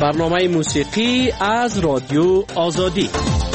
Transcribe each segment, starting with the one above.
برنامه موسیقی از رادیو آزادی.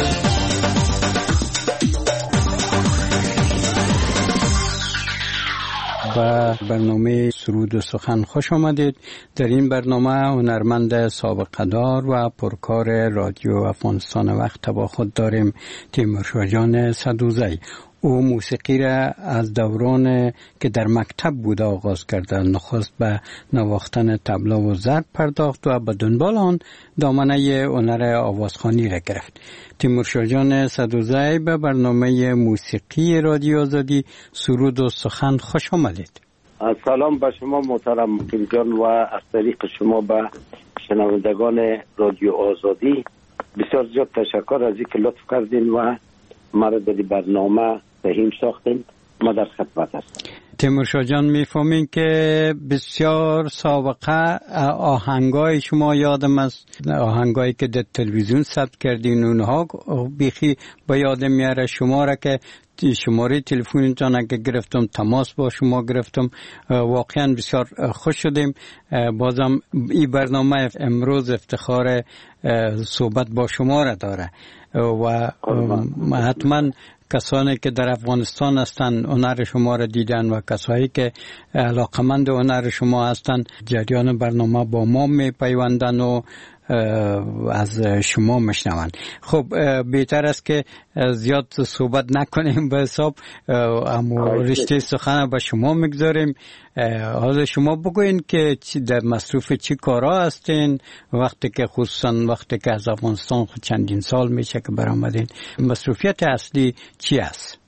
و برنامه سرود و سخن خوش آمدید. در این برنامه هنرمند سابقه دار و پرکار رادیو افغانستان وقت با خود داریم تیمورشاه جان صدوزی. او موسیقی را از دوران که در مکتب بود آغاز کرده. نخست به نواختن طبله و ضرب پرداخت و به دنبال آن دامنه هنر آوازخوانی را گرفت. تیمورشاه جان صدوزی به برنامه موسیقی رادیو آزادی سرود و سخن خوش آمدید. سلام به شما محترم مقیم جان و از طریق شما به شنوندگان رادیو آزادی بسیار زیاد تشکر از اینکه لطف کردین و مرا در برنامه سهیم ساختین. ما در خدمت هستم. تیمورشاه جان میفهمین که بسیار سابقه آهنگای شما یادم است، آهنگایی که در تلویزیون ثبت کردین اونها بیخی با یادم میاره. شما را که شماره تلفنتان اگه گرفتم تماس با شما گرفتم، واقعا بسیار خوش شدیم. بازم این برنامه امروز افتخار صحبت با شما را داره و حتما کسانی که در افغانستان هستند هنر شما را دیدن و کسایی که علاقمند هنر شما هستند جریان برنامه با ما می پیوندن و از شما مشنوند. خب بهتر است که زیاد صحبت نکنیم، به حساب اما رشته سخن به شما میگذاریم. حالا شما بگوین که در مصروف چی کارا هستین وقتی که خصوصا وقتی که از افغانستان خود چندین سال میشه که برآمدین، مصروفیت اصلی چی است؟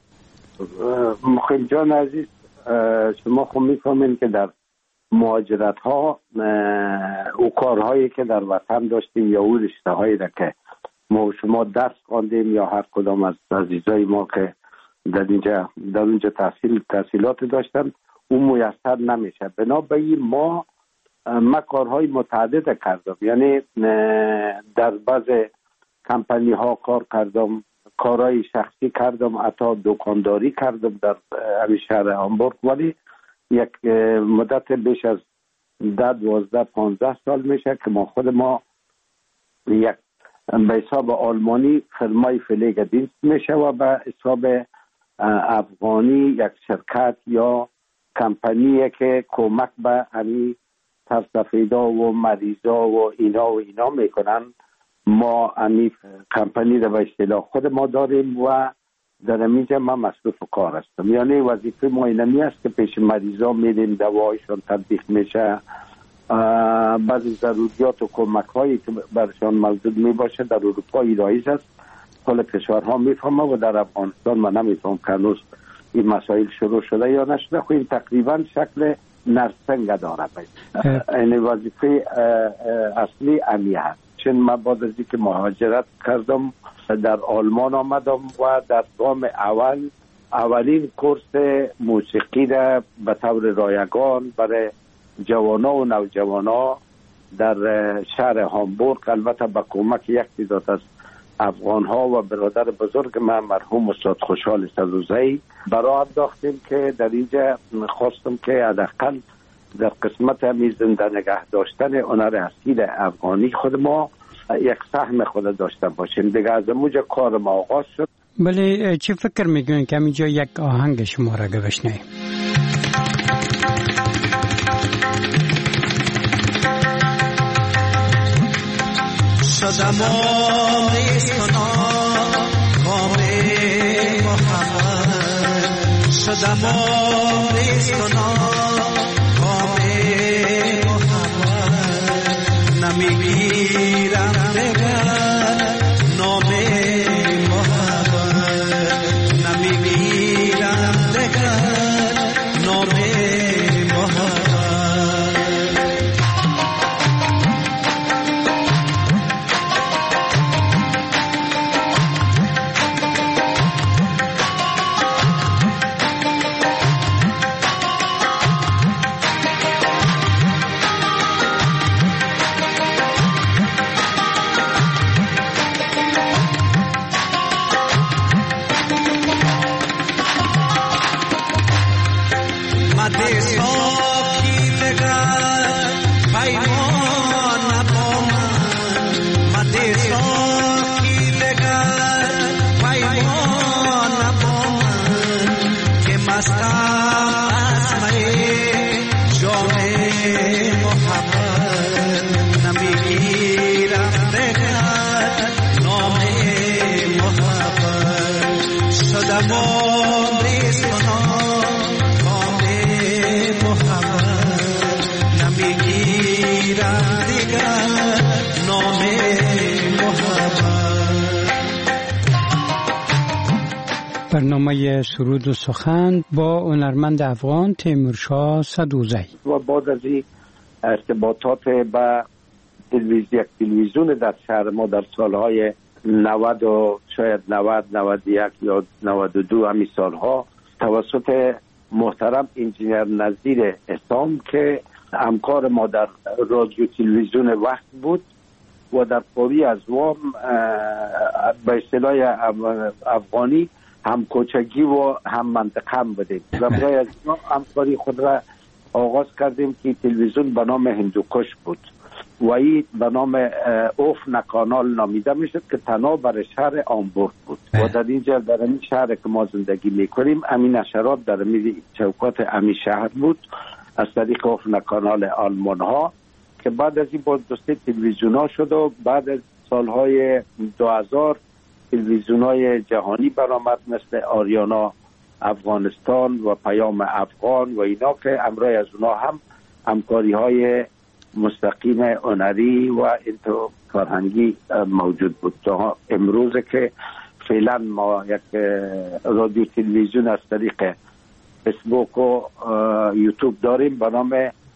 مخیم جان عزیز، شما خود میفهمین که در مهاجرت ها او کارهایی که در وطن داشتیم یا او رشته هایی را که ما شما درس خواندیم یا هر کدام از عزیزای ما که در اونجا تحصیلات داشتن اون میسر نمیشه. بنابراین ما کارهای متعدد کردم، یعنی در بعض کمپانی ها کار کردم، کارهای شخصی کردم، حتی دکانداری کردم در شهر هامبورگ. ولی یک مدت بیش از 10-12-15 سال میشه که خود ما یک به حساب آلمانی فرمای فلیگ دینست میشه و به حساب افغانی یک شرکت یا کمپانیه که کمک به همین ترسفیدا و مریضا و اینا میکنن. ما همین کمپانی رو به اصطلاح خود ما داریم و در اینجا من مصروف کار هستم. یعنی وظیفه ما اینمی است که پیش مریضا میریم، دوایشان تطبیق میشه، بعضی ضروریات و کمک هایی که برشان موجود میباشه در اروپا رایج است. کل کشورها میفهمه و در افغانستان من نمیفهم که هنوز این مسائل شروع شده یا نشده. خب این تقریبا شکل نرسنگ داره. این وظیفه اصلی امی هست. چون من بعد از اینکه مهاجرت کردم در آلمان آمدم و در گام اولین کورس موسیقی را به طور رایگان برای جوانا و نوجوانا در شهر هامبورگ، البته با کمک یک تعداد از افغان ها و برادر بزرگ من مرحوم استاد خوشحال صدوزی برای انداختیم که در اینجا خواستم که حداقل در قسمت همی زنده نگه داشتن هنر اصیل افغانی خود ما یک سهم خود داشته باشیم. دیگه از اونجا کار ما آغاز شد. بله، چی فکر میکنین که اینجا یک آهنگ شما را بشنویم؟ شدم آمیستانا کام محمد، شدم آمیستانا کام محمد، نمیگیرم دگر نام محمد، نمیگیرم دگر نام محمد. دوام ریز کنم کام محبت نمیگیرم دیگر نام محبت. برنامه سرود و سخن با هنرمند افغان تیمورشاه سدوزی. و بعد از این ارتباطات با تلویزیون در شهر ما در سالهای 90 و شاید 90 91 یا 92 همین سالها توسط محترم انجینیر نظیر اسام که همکار ما در رادیو تلویزیون وقت بود و در قوی ازوام به اصطلاح افغانی هم کوچگی و هم منطقه هم بودیم و برای از همکاری خود را آغاز کردیم که تلویزیون به نام هندوکش بود و این به نام اوف نکانال نامیده میشد که تنها بر شهر آمبورگ بود و در اینجا در این شهر که ما زندگی میکنیم امین نشرات در چوکات امین شهر بود از طریق اوف نکانال آلمان ها که بعد از این باز دوسته تلویزیون ها شد و بعد از سالهای 2000 تلویزیون های جهانی برآمد مثل آریانا افغانستان و پیام افغان و اینا که امروز از اونا هم همکاری های مستقیم هنری و انتو فرهنگی موجود بود. تا امروز که فعلا ما یک رادیو تلویزیون از طریق فیسبوک و یوتیوب داریم به نام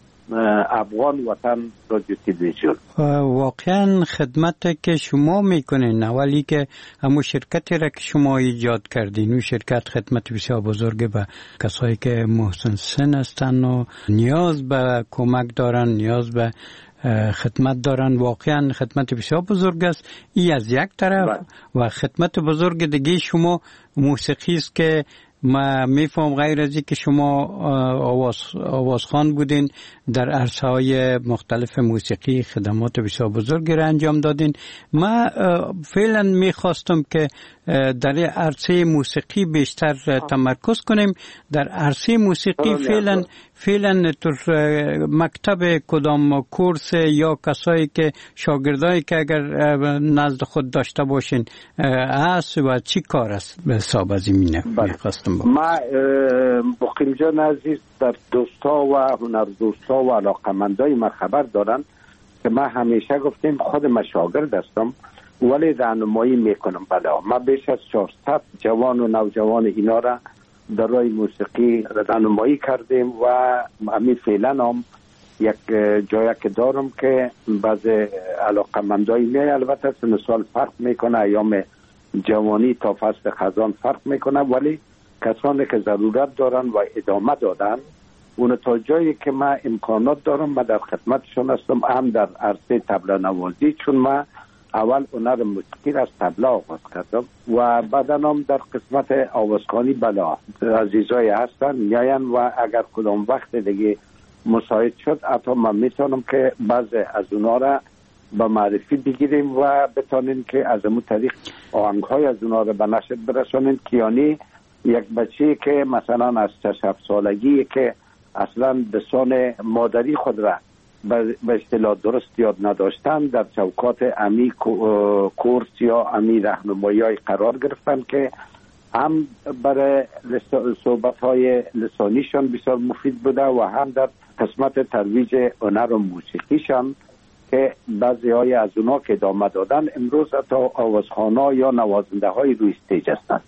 افغان وطن رادیو تلویزیون. واقعا خدمت که شما میکنین اولی که همون شرکتی را که شما ایجاد کردین اون شرکت خدمت بسیار بزرگ به کسایی که محسن سن هستن و نیاز به کمک دارن نیاز به خدمت دارن واقعا خدمت بسیار بزرگ است ای از یک طرف و خدمت بزرگ دیگه شما موسیقی است که ما میفهم غیر از که شما آوازخوان بودین در عرصه های مختلف موسیقی خدمات بسیار بزرگی را انجام دادین. ما فعلا میخواستم که در عرصه موسیقی بیشتر تمرکز کنیم. در عرصه موسیقی فعلا در مکتب کدام کورس یا کسایی که شاگردایی که اگر نزد خود داشته باشین هست و چی کار است به حساب از این میخواستم ما بخیم جان عزیز در دوستا و هنر دوستا و علاقمندای ما خبر دارن که ما همیشه گفتیم خود ما شاگرد هستم ولی راهنمایی میکنم. بله ما بیش از 400 جوان و نوجوان اینا را در راه موسیقی راهنمایی کردیم و همین فعلا هم یک جایی که دارم که بعض علاقمندای می البته سن سال فرق میکنه ایام جوانی تا فصل خزان فرق میکنه ولی کسانی که ضرورت دارن و ادامه دادن اون تا جایی که ما امکانات دارم ما در خدمتشون هستم. هم در عرصه طبله نوازی چون ما اول هنر موسیقی از طبله آغاز کردم و بعدا هم در قسمت آوازخوانی بلا عزیزای هستن میاین و اگر کدام وقت دیگه مساعد شد حتی من میتونم که بعض از اونا را به معرفی بگیریم و بتانیم که از امون طریق آهنگهای از اونا را به نشر برسانیم که یعنی یک بچه که مثلا از 6-7 سالگی که اصلا لسان مادری خود را به اصطلاح درست یاد نداشتن در چوکات امی کورس یا امی راهنمایی قرار گرفتن که هم برای صحبت‌های لسانیشان بسیار مفید بوده و هم در قسمت ترویج هنر و موسیقیشان که بعضی های از اونا که ادامه دادن امروز حتی آوازخوانا یا نوازنده های روی استیج هستند.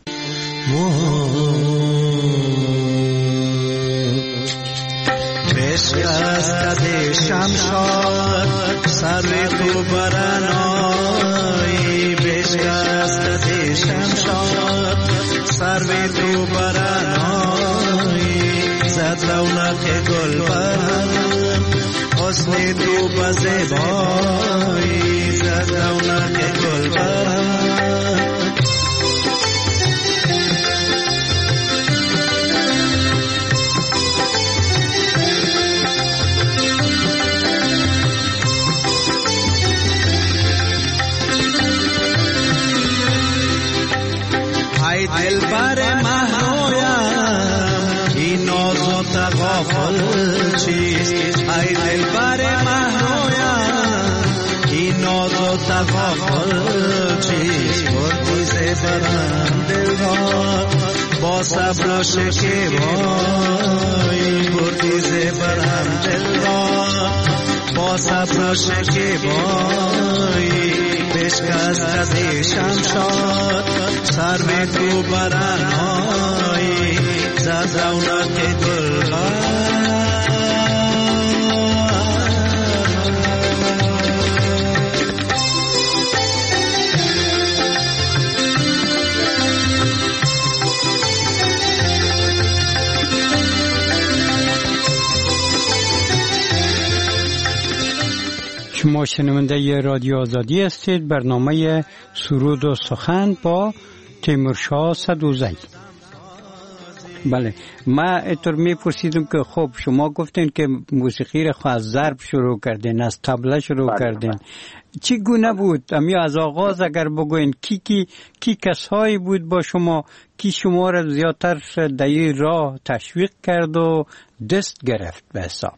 بشکست شمشاد سر تو برنایی بشکست شمشاد سر تو برنایی زد رونق گل برن حسن تو بزیبایی زد رونق گل برن دل بر مهرویم این ناز و تغافل چیست ای دل بر مهرویم این ناز و تغافل چیست پرتیز برم دل را با صبر و شکیبایی بردی زبر هم دل را با صبر و شکیبایی بشکست شمشاد سر به تو برنهایی زد رونق دلبر شما شنونده رادیو آزادی هستید. برنامه سرود و سخن با تیمورشاه سدوزی. بله، ما اینطور میپرسیدم که خب شما گفتین که موسیقی را از ضرب شروع کردین، از طبله شروع کردین. چی گونه بود؟ امی از آغاز اگر بگوین کی کسایی بود با شما کی شما را زیادتر در این راه تشویق کرد و دست گرفت به حساب؟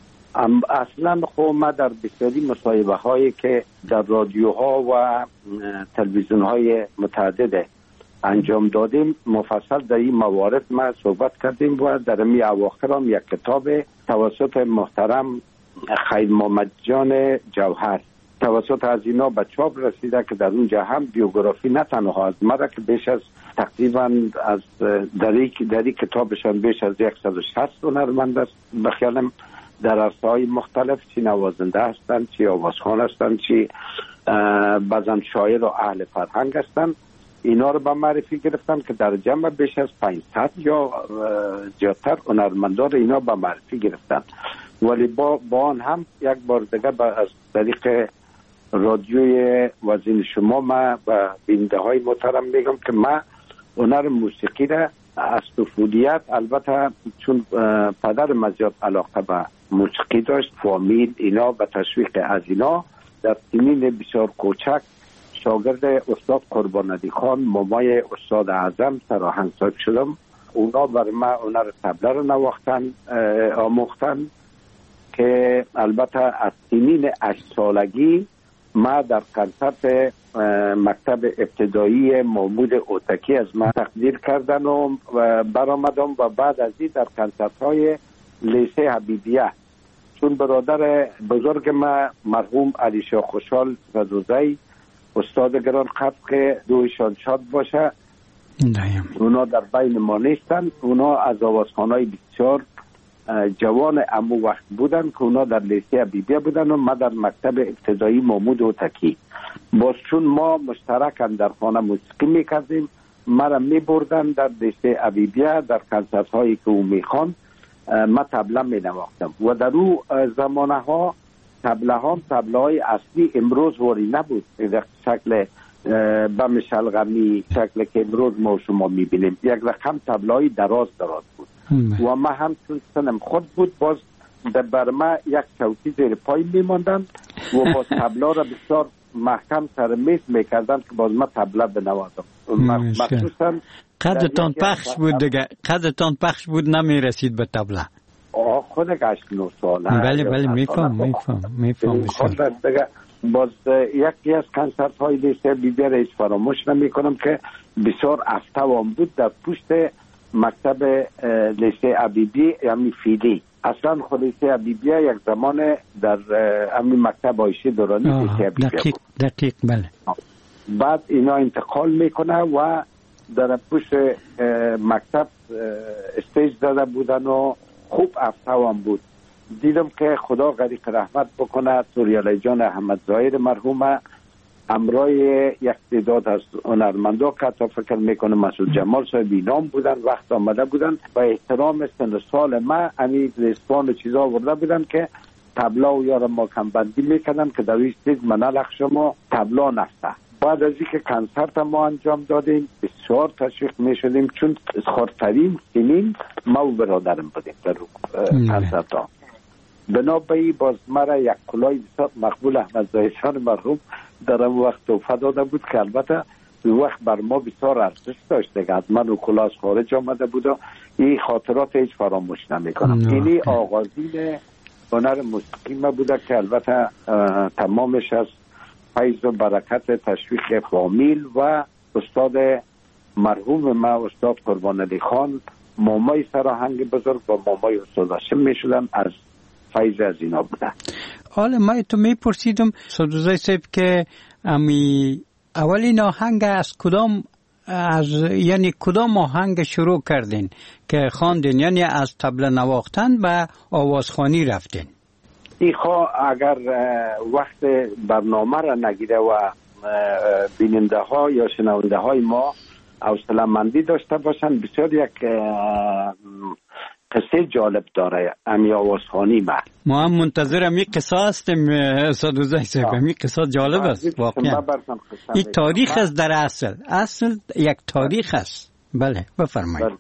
اصلا خب ما در بسیاری مصاحبه هایی که در رادیوها و تلویزیون های متعدد انجام دادیم مفصل در این موارد ما صحبت کردیم و در می اواخر هم یک کتاب توسط محترم خیر محمد جان جوهر توسط از اینا به چاپ رسیده که در اونجا هم بیوگرافی نه تنها از مرا که بیش از تقریبا از در این کتابشان بیش از 160 هنرمند است بخیالم در عرصه‌های مختلف، چی نوازنده هستند، چی آوازخوان هستند، چی بعضن شاعر و اهل فرهنگ هستند. اینا رو به معرفی گرفتن که در جمع بیش از 500 یا زیادتر هنرمندان اینا به معرفی گرفتن. ولی با آن هم یک بار دیگه از طریق رادیوی وزین شما ما و بیننده های محترم میگم که ما هنر موسیقی را از طفولیت، البته چون پدر من زیاد علاقه به موسیقی داشت، فامیل اینا و تشویق از اینا، در سنین بسیار کوچک شاگرد استاد قربانعلی خان مامای استاد اعظم سراهنگ صاحب شدم. اونا بر من هنر طبله رو آموختن که البته از سنین 8 سالگی ما در کنسرت مکتب ابتدایی محمود اوتکی از من تقدیر کردن و برآمدم و بعد از این در کنسرت های لیسه حبیبیه، چون برادر بزرگ ما مرحوم علی شاه خوشحال سدوزی استاد گران قدر که دویشان شاد باشه اونا در بین ما نیستن. اونا از آوازخوانای بسیار جوان امو وقت بودن که اونا در لیسه حبیبیه بودن و ما در مکتب ابتدایی محمود اوتکی. باز چون ما مشترکاً در خانه موسیقی میکردیم مرا میبردن در لیسه حبیبیه در کنسرت هایی که او میخوان ما طبله مینواختم و در او زمانه ها طبله های اصلی امروز واری نبود در شکل بم شلغمی شکل که امروز ما شما میبینیم. یک رقم طبله های دراز بود و ما هم چون سنم خود بود باز بر ما یک چوکی زیر پای میماندن و باز طبله را بسیار محکم سر میز میکردن که باز ما طبله بنوازم. مخصوصا قدتان پخش بود دیگه، قدتان پخش بود نمیرسید به طبله. خود 8-9 ساله. بله میفهم. باز یکی از کنسرت های لیسه بیبی را هیچ فراموش نمی کنم که بسیار افتوام بود در پشت مکتب لیسه حبیبی یعنی فیلی. اصلا خود لیسه حبیبی یک زمان در همین مکتب عایشه دورانی لیسه حبیبی بود. دقیق بله. بعد اینا انتقال میکنه و در پشت مکتب استیج داده بودن و خوب افتوام بود. دیدم که خدا غریق رحمت بکنه سوریالی جان احمد ظاهر مرحوم امرای یک تعداد از هنرمندا که تا فکر میکنم مسعود جمال صاحب اینام بودن وقت آمده بودن و احترام سن سال ما امی لیستوان چیزا آورده بودن که طبلا و یارم ما کمبندی میکردن که در این استیج منالخ شما طبلا نفته. بعد از اینکه کنسرت ما انجام دادیم بسیار تشویق میشدیم چون خردترین سنین ما و برادرم بودیم در کنسرت ها. بنابراین باز مرا یک کلاه بسیار مقبول احمد ظاهر مرحوم در اون وقت توفه داده بود که البته اون وقت بر ما بسیار ارزش داشت دیگه. حتما اون کلاه از خارج آمده بود و این خاطرات هیچ فراموش نمیکنم. اینی آغازین هنر موسیقی ما بوده که البته تمامش از فیض و برکت تشویق فامیل و استاد مرحوم ما استاد قربان علی خان مامای سراهنگ بزرگ و مامای استاد هاشم میشدن، از فیض از اینا بودن. حالا ما تو میپرسیدم سدوزای صاحب که اولین آهنگ از کدام یعنی کدام آهنگ شروع کردین که خواندین، یعنی از طبل نواختن به آوازخوانی رفتین؟ ایخوا اگر وقت برنامه را نگیره و بیننده ها یا شنونده های ما حوصله مندی داشته باشن، بسیار یک قصه جالب داره امی آوازخوانی ما هم منتظر امی قصه هستیم سدوزای صاحب. امی قصه جالب است واقعا. این تاریخ است، در اصل یک تاریخ است. بله بفرمایید.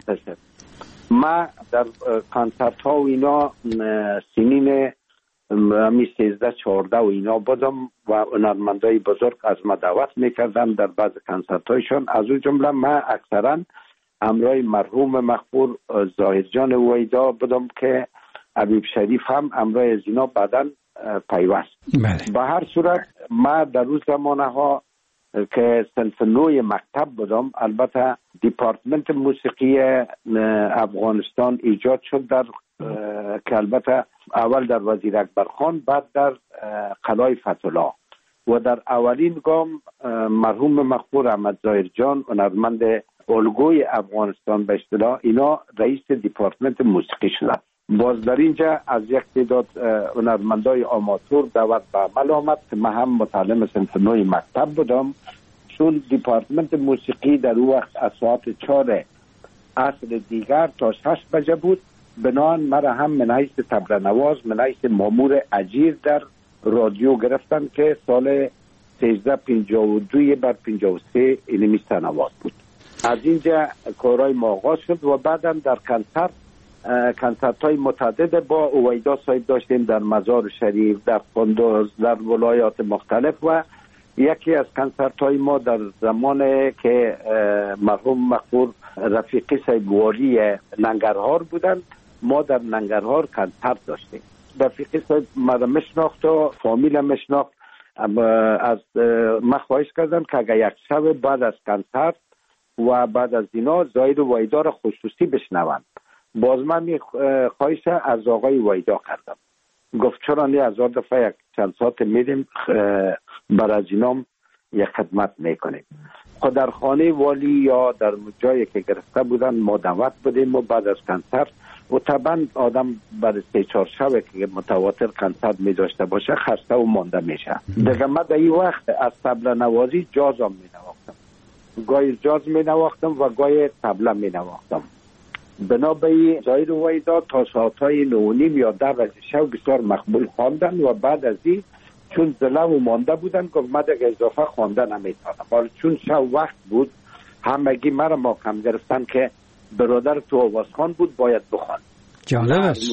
ما در کنسرت ها و اینا سنین همی 13-14 و اینا بودم و هنرمندای بزرگ از ما دعوت میکردن در بعض کنسرت هایشان. از اون جمله ما اکثرا همراه مرحوم مغفور ظاهر جان ویدا بودم که حبیب شریف هم همراه از اینا بعداً پیوست. به هر صورت ما در روز زمانه ها که صنف نوع مکتب بودم، البته دیپارتمنت موسیقی افغانستان ایجاد شد در که البته اول در وزیر اکبر خان، بعد در قلعه فتح‌الله و در اولین گام مرحوم مغفور احمد ظاهر جان هنرمند الگوی افغانستان به اصطلاح اینا رئیس دیپارتمنت موسیقی شدند. باز در اینجا از یک تعداد هنرمندای آماتور دعوت به عمل آمد که من هم متعلم صنف نوع مکتب بودم، چون دیپارتمنت موسیقی در اون وقت از ساعت 4 عصر دیگر تا 6 بجه بود. بنان مرا هم من حیث طبل نواز، من حیث مامور اجیر در رادیو گرفتن که سال 1352 بر 53 اینمی سنوات بود. از اینجا کارهای ما آغاز شد و بعدا در کنسرت های متعدد با اویدا صاحب داشتیم در مزار شریف، در قندوز، در ولایات مختلف و یکی از کنسرت های ما در زمان که مرحوم مغفور رفیقی صاحب والی ننگرهار بودند، ما در ننگرهار کنسرت داشتیم. رفیقی صاحب مرا مشناخت و فامیل مشناخت. از من خواهش کردم که اگر یک شب بعد از کنسرت و بعد از اینا زاید و ویدا را خصوصی بشنوند. باز من خواهش از آقای ویدا کردم، گفت چرا نه، 1000 دفعه یک چند ساعت میدیم بر از اینام یک خدمت میکنیم. خود در خانه والی یا در جایی که گرفته بودن ما دعوت بودیم و بعد از کنسرت و طبعا آدم برای 3-4 شب که متواتر کنسرت می داشته باشه خسته و مانده میشه. دیگه من در این وقت از طبل نوازی جاز هم می نواختم، گاهی جاز می نواختم و گاهی طبله می نواختم. بنابراین ظاهر و ویدا تا ساعتهای 9:30 یا 10 بجه شب بسیار مقبول خواندن و بعد از این چون زله و مانده بودن گفت من دیگه اضافه خوانده نمیتونم. ولی چون شب وقت بود همگی مرا محکم گرفتن که برادر تو آوازخوان بود باید بخوان. جالب است.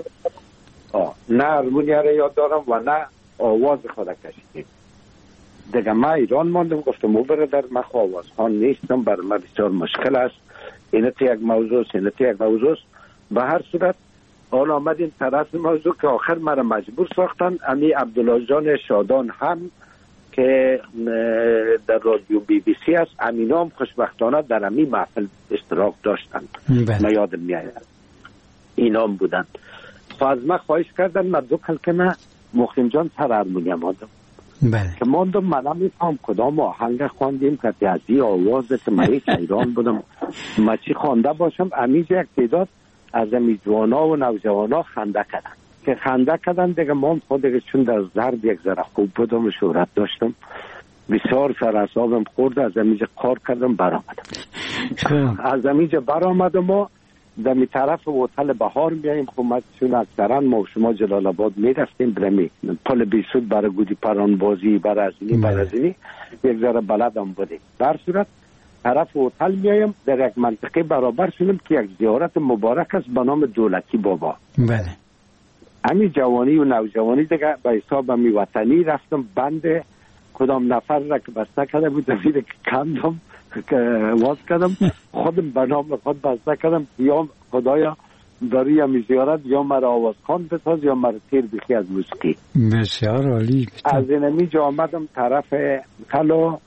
نه هرمونیه را یاد دارم و نه آواز خود کشیدیم. دیگه من ایران ماندم، گفتم او برادر من آوازخوان نیستم، برای من بسیار مشکل است، اینت یک موضوع است. به هر صورت حالا آمدیم طرف موضوع که آخر مرا مجبور ساختن. امی عبدالله جان شادان هم که در رادیو BBC است، امینا هم خوشبختانه در امی محفل اشتراک داشتند. من یادم میاد اینا هم بودن. از من خواهش کردن من 2 کلمه مخیم جان سر هرمونیم ماندم. که ماندم من نمیفهم کدام آهنگ خواندیم که از این آوازه که من یک ایران بودم من چی خوانده باشم. امیز یک تعداد از امی جوانا و نوجوانا خنده کردن که ما خود دیگه چون در ضرب یک ذره خوب بودم و شهرت داشتم بسیار سر اعصابم خورد. از امیجا کار کردم برآمدم و در می طرف هتل بهار میاییم. خب ما چون اکثرا ما و شما جلال آباد میرفتیم برمی پل بیسود برای گودی پران بازی برای ازینی یک ذره بلدم بودیم. در صورت طرف هتل میایم در یک منطقه برابر شدیم که یک زیارت مبارک است به نام دولتی بابا. بله. همین جوانی و نوجوانی دیگه به حساب می وطنی رفتم، بند کدام نفر را که بسته کرده بود که کندم که واز کردم، خودم به نام خود بسته کردم یا خدایا داری یا زیارت یا مرا آوازخوان بساز یا مرا تیر بخی از موسیقی. بسیار عالی. از اینمی جا آمدم طرف کلو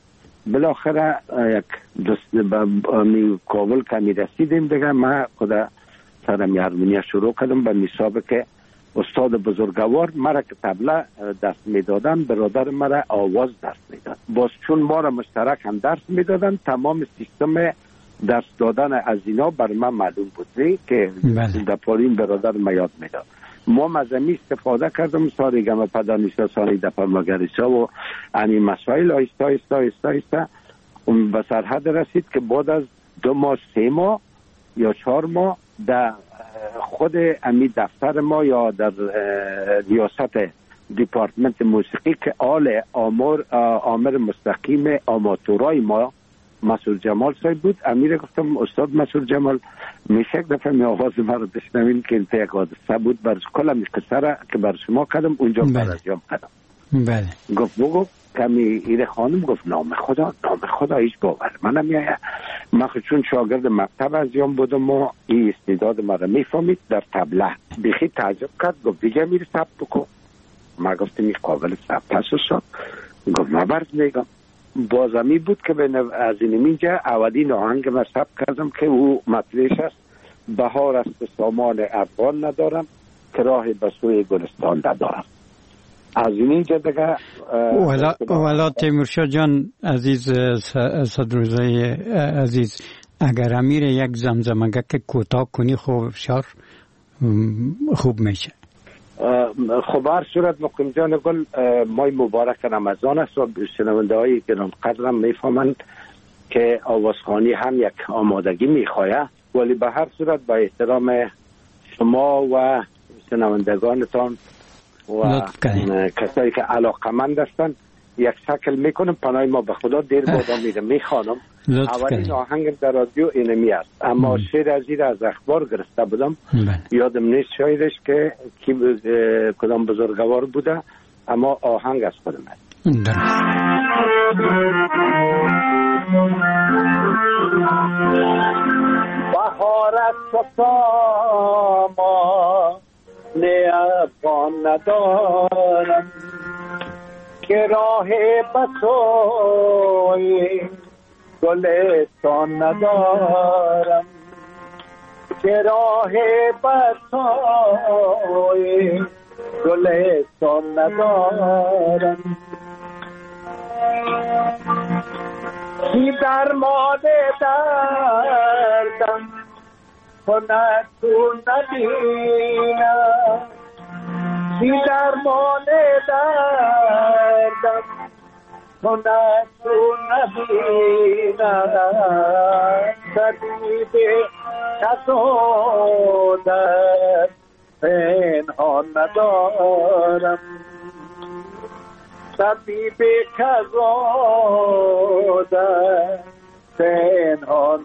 بالاخره یک دوست به کابل کمی رسیدیم دیگه. من خدا سرم هارمونیا شروع کردم به نصابه که استاد بزرگوار مرا که طبله دست میدادن، برادر مرا آواز دست میداد. باز چون ما را مشترک هم درس میدادن، تمام سیستم درس دادن از اینا بر من معلوم بود که در پارین برادر ما یاد میداد. ما مزمی استفاده کردم ساری گم پدانیسا سانی دفر مگریسا و انی مسائل آیستا به سرحد رسید که بعد از 2 ماه 3 ماه یا 4 ماه در خود امی دفتر ما یا در ریاست دیپارتمنت موسیقی که آل آمر مستقیم آماتورای ما مسعود جمال صاحب بود، امیر گفتم استاد مسعود جمال میشه یک دفعه می آواز ما رو بشنوین که این یک حادثه بود بر کلم قصه را که بر شما کردم اونجا برازیام کردم. بله. گفت بگو کمی ایره خانم گفت نام خدا هیچ باور منم میایه. من چون شاگرد مکتب ازیام بودم و این استعداد ما را میفهمید در طبله بیخی تعجب کرد. گفت دیگه میری ثبت بکن. ما گفتم این قابل ثبت شد. گفت ما برد میگم. بازمی بود که از این اینجا اولین آهنگ ما ثبت کردم که او مطلعش است بهار است سامان افغان ندارم که راه به سوی گلستان ندارم. از اینجا دیگه والا تیمورشاه جان عزیز صدروزه عزیز، اگر امیر یک زمزمگه که کوتاه کنی خوب میشه. خب هر صورت مقیم جان گل مای مبارک رمضان است و شنونده های گران قدرم میفهمند که آوازخوانی هم یک آمادگی میخواهد، ولی به هر صورت با احترام شما و شنوندگانتان و کسایی که علاقمند هستند یک شکل میکنم. پناه ما به خدا دیر بادا میره میخوانم. اولین آهنگ در رادیو اینمی است، اما شعر از این از اخبار گرفته بودم. یادم نیست شاعرش که کدام بزرگوار بوده، اما آهنگ از خودم است. بهارت ساما افغان ندارم که راه بسوی گلستان ندارم، که راه بسوی گلستان ندارم. کی درمان دردم کند تو ندینم، کی درمان دردم کند تو ندینم. طبیب کسودت پنهان ندارم، طبیب کسودت پنهان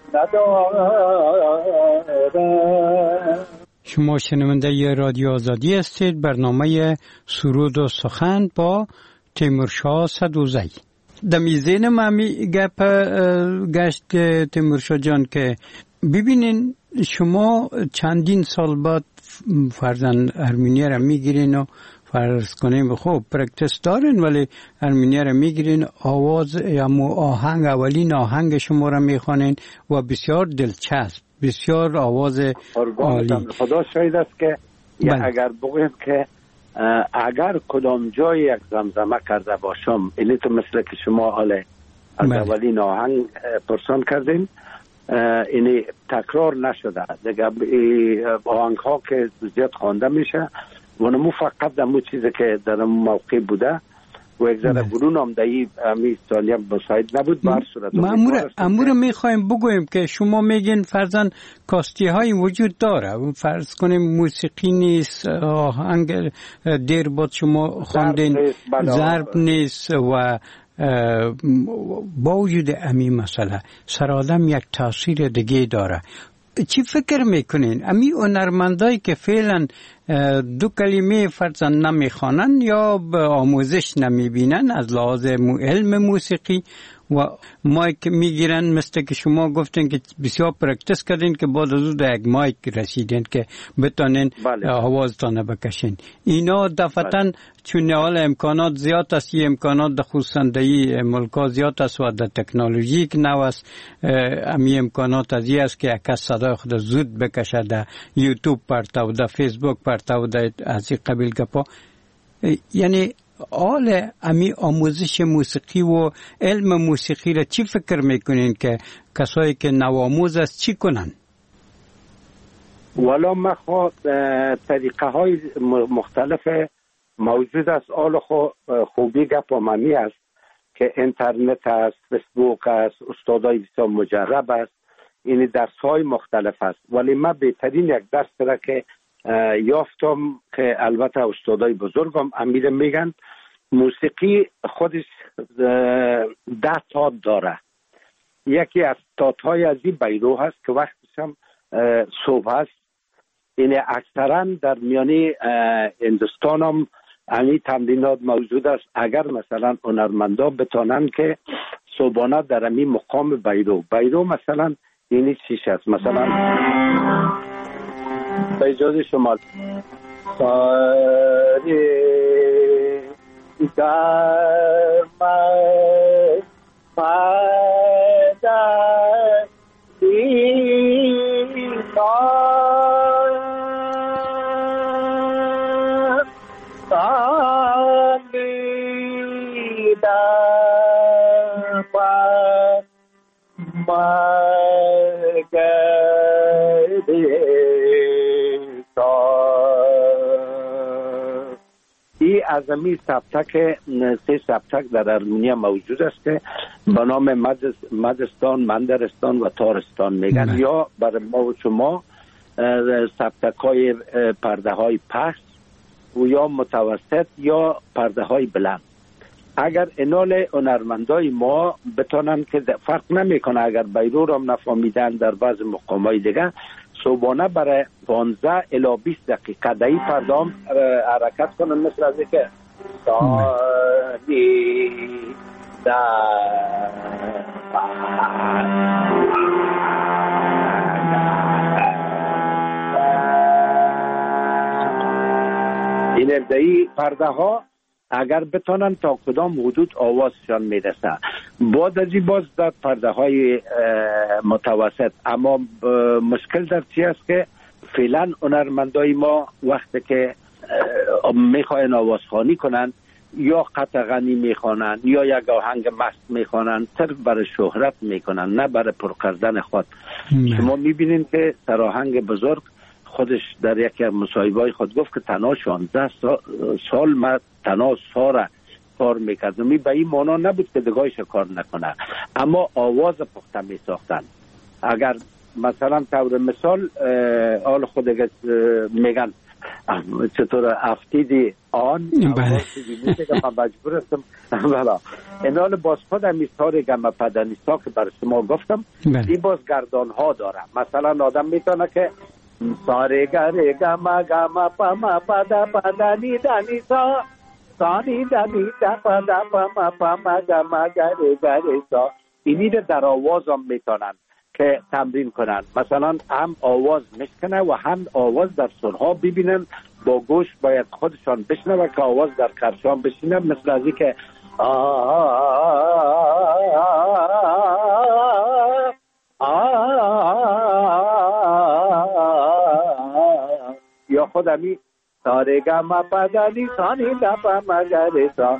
ندارم. شما شنونده ی رادیو آزادی هستید. برنامه سرود و سخن با تیمورشاه صدوزی. دمیزین مامی گپ گشت که تیمورشاه جان که ببینین شما چندین سال بعد فرزن ارمنیا را میگیرین و فرض کنیم خوب پرکتس دارین، ولی ارمنیا را میگیرین، آواز یا آهنگ اولین آهنگ شما را میخوانین و بسیار دلچسب، بسیار آواز عالی. خدا شاید است که اگر بگویم که اگر کدام جای یک زمزمه کرده باشم، اینی تو مثل که شما حالا از اولین آهنگ پرسان کردین، اینی تکرار نشده دیگه. آهنگ ها که زیاد خوانده میشه ونمو فقط دمو چیزی که در موقع بوده و یک ذره برون آمدهی همی ثانیه مساعد نبود. بر صورت امور میخوایم بگویم که شما میگین فرزن کاستی های وجود داره، فرض کنیم موسیقی نیست، آهنگ دیر بود شما خواندین ضرب نیست و با وجود امی مسئله سرآدم یک تاثیر دیگه داره. چی فکر میکنین امی هنرمندایی که فعلا دو کلمه فرزن نمیخوانن یا به آموزش نمیبینن از لحاظ علم موسیقی و مایک میگیرن، مثل که شما گفتین که بسیار پرکتس کردین که بعد از اون یک مایک رسیدین که بتونین آوازتان بکشین. اینا دفعتاً چون حال امکانات زیاد است، این امکانات در خصوصندهی ملکا زیاد است و در تکنولوژی که نو است، امی امکانات از این است که یک صدای خود زود بکشه در یوتیوب پرتو، در فیسبوک پرتو، در از این قبیل گپا. یعنی حال امی آموزش موسیقی و علم موسیقی را چی فکر میکنین که کسایی که نوآموز است چی کنن؟ والا ما خود طریقه های مختلف موجود است. حال خوبی گپ ممی است که اینترنت است، فیسبوک است، استادای بسیار مجرب است، این درس های مختلف است. ولی من بهترین یک درس را که یافتم که البته استادای بزرگم امیر میگن موسیقی خودش 10 تات داره. یکی از تات‌های از این بیرو هست که وقتش هم صبح هست. این اکثرا در میانی هندوستان هم این تمرینات موجود است. اگر مثلا هنرمندا بتانن که صبحانه در این مقام بیرو مثلا این چیش است، مثلا به اجازه شما ساری در من پدا ای ازمی سبتک 3 سبتک در ارمنیا موجود است که به نام مدستان، مندرستان و تارستان میگن. یا برای ما و شما سبتک های پرده های پست و یا متوسط یا پرده های بلند. اگر اینال هنرمندای ما بتونن که فرق نمیکنه، اگر بیرو را نفهمیدن در بعض مقامای دیگه صبحانه برای 15 الی 20 دقیقه دهی پردام حرکت کنن، مثل از که سانی در این ابدایی پرده ها اگر بتونن تا کدام حدود آوازشان میرسه. بعد از این باز در پرده های متوسط. اما مشکل در چی است که فعلا هنرمندای ما وقتی که میخواین آوازخوانی کنن یا قطع غنی میخوانن یا یک آهنگ مست میخوانن، صرف برای شهرت میکنن، نه برای پر کردن خود. شما میبینین که سراهنگ بزرگ خودش در یکی از مصاحبه‌های خود گفت که تنها 16 سال من تنها سارا کار میکردم. به این معنا نبود که دگاهش کار نکنه، اما آواز پخته میساختن. اگر مثلا طور مثال آل خود میگن چطور افتیدی آن که من مجبور هستم اینال باز خود امیستار گم پدنیستا که برای شما گفتم این باز گردان ها داره. مثلا آدم میتونه که ساره گره گم گم پم پدا پدنی دنیسا سانی دنی دا پدا پم پم گم گره گره سا. اینی در آواز هم میتونن که تمرین کنن. مثلا هم آواز میشکنه و هم آواز در سرها ببینن، با گوش باید خودشان بشنوه که آواز در کرشان بشینه، مثل از این که یا خودمی سارگا ما پدالی سانی لپا مگرسا.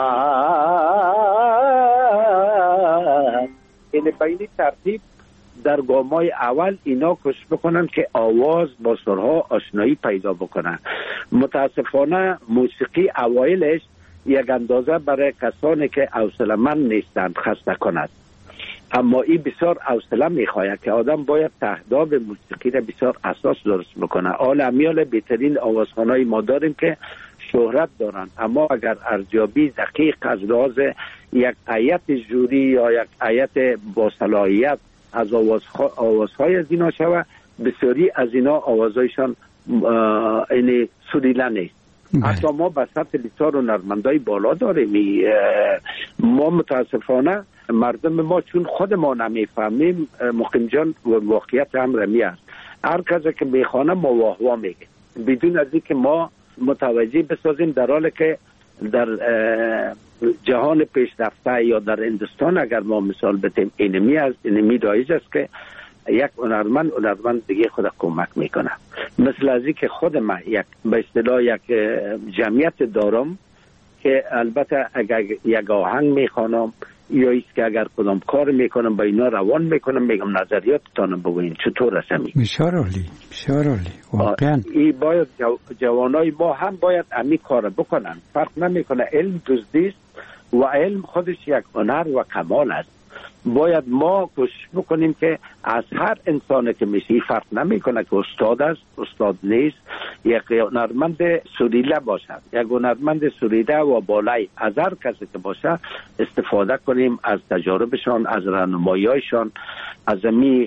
این بینی ترتیب در گامای اول اینا کش بکنن که آواز با سرها آشنایی پیدا بکنن. متاسفانه موسیقی اوایلش یک اندازه برای کسانی که حوصله‌مند نیستند خسته کند، اما این بسیار حوصله میخواهد که آدم باید تهداب موسیقی را بسیار اساس درست بکنه. حال امیال بهترین آوازخوانای ما داریم که شهرت دارن، اما اگر ارزیابی دقیق از لحاظ یک هیئت جوری یا یک هیئت با صلاحیت از آوازهای از اینا شوه، بسیاری از اینا آوازهایشان این سریله نیست. حتی ما به سطح لیتار و نرمندای بالا داریم. ما متاسفانه مردم ما چون خود ما نمیفهمیم مقیم جان واقعیت هم رمی است. هر کسی که میخوانه ما واه واه میگه بدون از اینکه ما متوجه بسازیم، در حالی که در جهان پیشرفته یا در هندوستان اگر ما مثال بتیم اینمی رایج است که یک هنرمند دیگه خود کمک میکنه. مثل از این که خود من به اصطلاح یک جمعیت دارم که البته اگر یک آهنگ میخوانم یا ایست که اگر کدام کار میکنم با اینا روان میکنم، میگم نظریاتتان بگوین چطور هستمی. بسیار عالی واقعا. این باید جوانای ما هم باید امی کار بکنن. فرق نمیکنه، علم دزدیست و علم خودش یک هنر و کمال است. باید ما کوشش بکنیم که از هر انسانی که میشه، فرق نمیکنه که استاد است استاد نیست، یک هنرمند سریله باشد، یک هنرمند سریده و بالای از هر کسی که باشه استفاده کنیم از تجاربشان، از راهنمایی‌هایشان، از می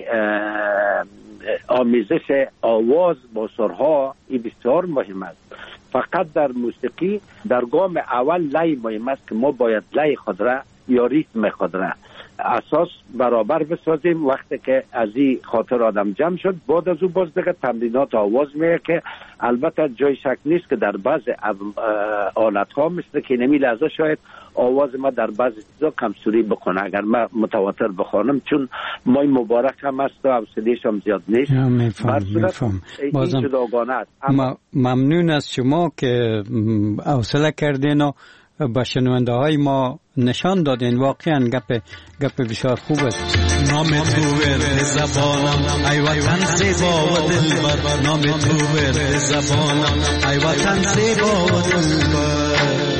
آمیزش آواز با سرها. این بسیار مهم است. فقط در موسیقی در گام اول لای مهم است که ما باید لای خود را یا ریتم خود را اساس برابر بسازیم. وقتی که از این خاطر آدم جمع شد، بعد از او باز دیگه تمرینات آواز میگه که البته جای شک نیست که در بعض آلت ها مثل که نمی لحظه شاید آواز ما در بعض چیزا کمسوری بکنه اگر ما متواتر بخوانم، چون مای مبارک هم است و حوصله‌اش هم زیاد نیست. میفهم. بازم جداگانه است. ممنون از شما که حوصله کردین و با شنونده های ما نشان دادین. واقعا گپ بسیار خوب است. نام تو ورد زبانم ای وطن زیبا و دلبر، نام تو ورد زبانم ای وطن زیبا و دلبر.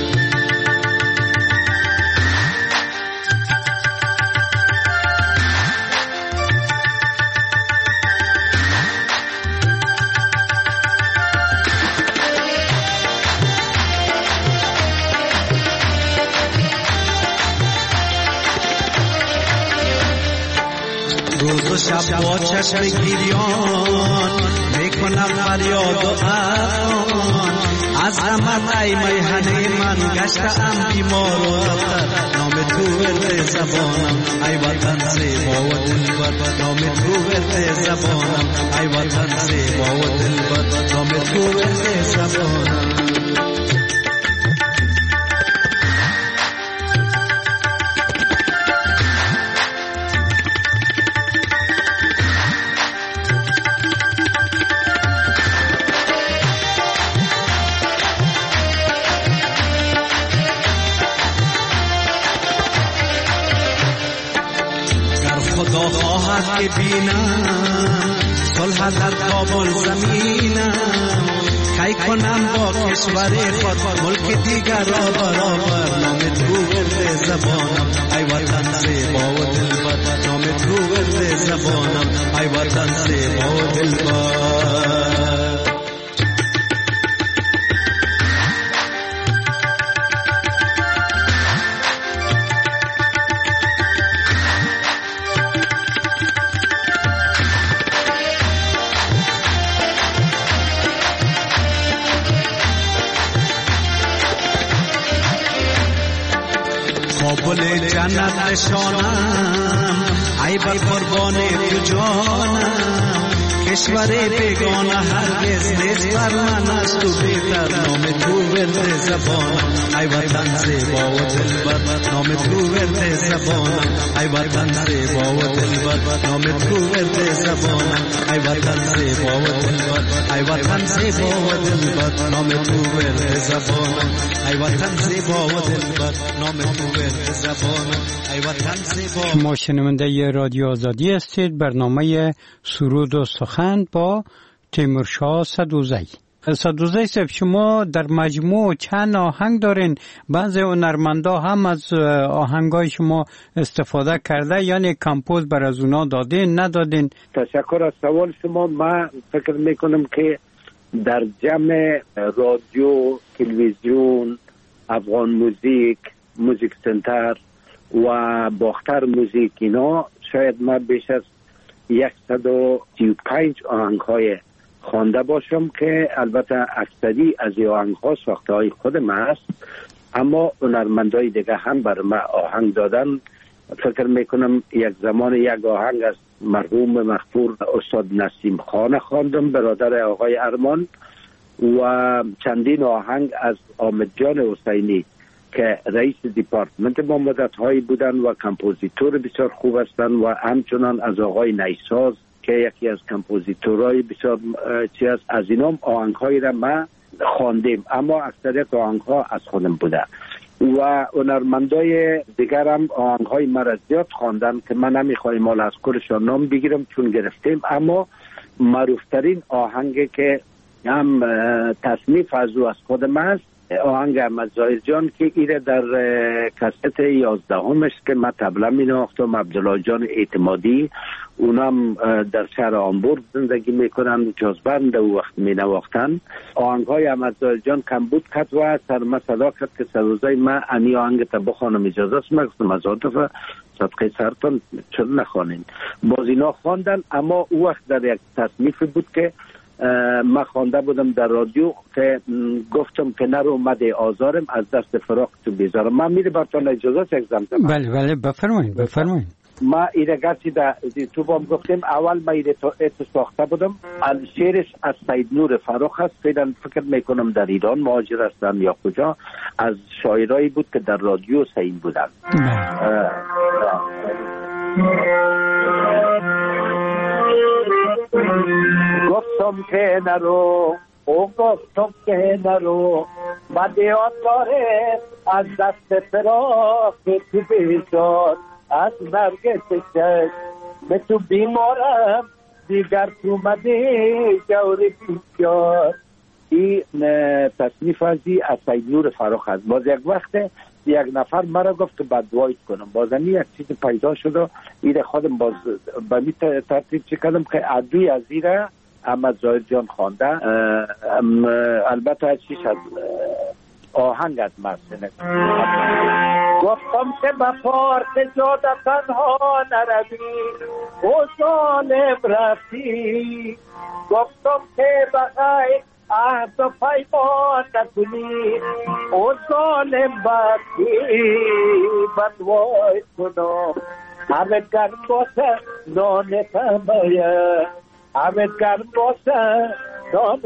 روز و شب با چشم گریان میکنم فریاد و افغان، از غمت ای میهنه من گشتم بیمار و افسر. نام تو ورد زبانم ای وطن زیبا و دلبر، نام تو ورد زبانم ای وطن زیبا و دلبر، نام تو ورد زبانم. خدا خواهد که بینم صلح در کابل زمینم، کی کنم با کشور خود ملک دیگر را برابر. نام تو ورد زبانم ای وطن زیبا و دلبر، نام تو ورد زبانم ای وطن زیبا و دلبر. کابل جنت نشانم ای بر قربان تو جانم، کشور بیگانه هرگز نیست بر من از تو بهتر. نام تو ورد زبانم ای وطن زیبا و دلبر، نام تو ورد زبانم ای وطن زیبا و دلبر، نام تو ورد زبانم ای وطن زیبا و دلبر، ای وطن زیبا و دلبر، نام تو ورد زبانم ای وطن زیبا و دلبر، نام تو ورد زبانم ای وطن زیبا. شما شنونده رادیو آزادی هستید. برنامه سرود و سخن با تیمورشاه سدوزی. سدوزی صاحب، شما در مجموع چند آهنگ دارین؟ بعضی هنرمندا هم از آهنگای شما استفاده کرده، یعنی کمپوز بر از اونا دادین ندادین؟ تشکر از سوال شما. من فکر میکنم که در جمع رادیو، تلویزیون، افغان موزیک، موزیک سنتر و باختر موزیک، اینا شاید من بیش از 135 آهنگ های خوانده باشم که البته اکثری از این آهنگ ها ساخته های خود من است، اما هنرمندای دیگه هم بر من آهنگ دادن فکر میکنم یک زمان یک آهنگ از مرحوم مغفور استاد نسیم خان خواندم، برادر آقای ارمان، و چندین آهنگ از آمد جان حسینی که رئیس دیپارتمنت ما مدت‌هایی بودن و کمپوزیتور بسیار خوب هستند، و همچنان از آقای نیساز که یکی از کمپوزیتورهای بسیار چیز از اینام آهنگ‌هایی را ما خواندیم، اما اکثریت آهنگ‌ها از خودم بوده و هنرمندای دیگر هم آهنگ‌های مرا زیاد خواندن که من نمی‌خوایم مال از کلشان نام بگیرم چون گرفتیم، اما معروفترین آهنگی که هم تصنیف از او از خودم است آهنگ احمد ظاهر جان که ایره در کست 11 که من طبلا می نواختم. عبدالله جان اعتمادی اونم در شهر هامبورگ زندگی میکنن، جزبند او وقت می نواختن. آهنگ های احمد ظاهر جان کمبود کت و سرما صدا کت که سروزای من انی آهنگ تا بخوانم اجازه است. من گفتم از آدفه صدقه سرطان چون نخوانین. باز اینا خواندن، اما او وقت در یک تصنیف بود که ما خوانده بودم در رادیو که گفتم که نرو اومده آزارم از دست فراق تو بیزارم. من میره براتون اجازه یک زمزمه. بله بفرمایید. ما ایره گرچی در تو بام گفتیم اول ما ایره ساخته بودم. شعرش از سید نور فراق هست، فکر میکنم در ایران مهاجر هستن یا کجا، از شاعرایی بود که در رادیو سین بودن. گفتم که نرو گفتم که نرو بده آتاره از دست فراق تو بیزار، از مرگ چشم به تو بیمارم دیگر تو مده جوری بیشار. این تصنیف ازی از سید نور فراق هست. باز یک وقت یک نفر مرا گفت که بدوایت کنم، بازمی یک چیز پیدا شد و ایره خودم باز به می ترتیب چی کردم که عدوی از ایره احمد ظاهر جان خوانده. البته از چیش از آهنگ از مرسنه گفتم که بپارت جاده تنها نروی و ظالم رفتی، گفتم که بخیر عهد و پیمان نکنی و ظالم بکی بدوای کنم. همه گرم باسه نان تمایه، همه گرم باسه نان